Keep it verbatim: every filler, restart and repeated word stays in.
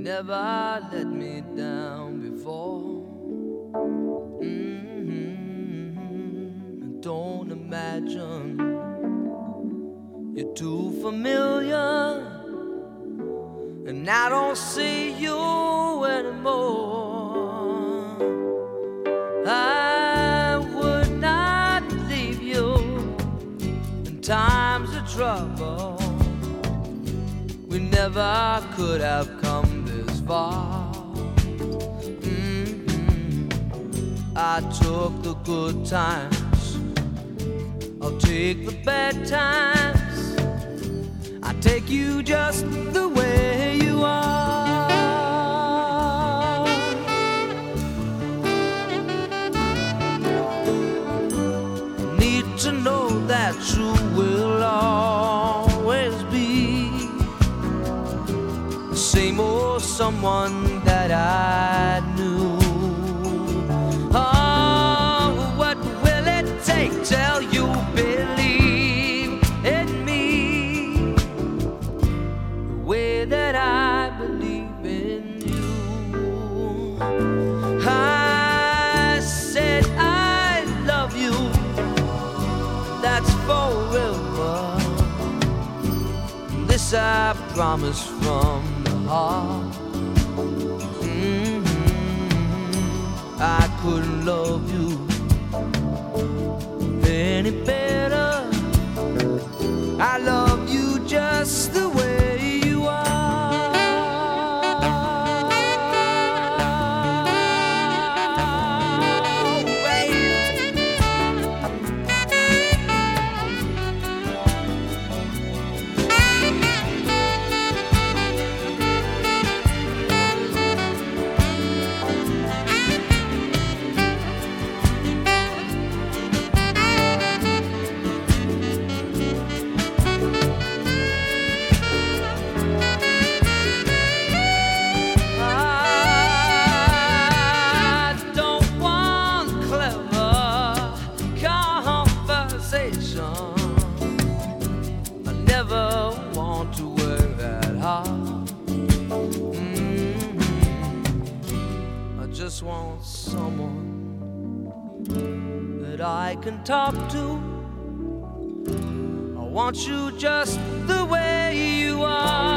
never let me down before. Mm-hmm. Don't imagine you're too familiar, and I don't see you anymore. I would not leave you in times of trouble. We never could have come this far. Mm-hmm. I took the good times, I'll take the bad times. I take you just the way you are. Need to know that you will always be the same old someone that I knew. Oh, what will it take till you believe in me the way that I believe in you? I said I love you, that's forever. This I promise from the heart. Mm-hmm. I couldn't love you any better. I love you just the way you are. I never want to work that hard. Mm-hmm. I just want someone that I can talk to. I want you just the way you are.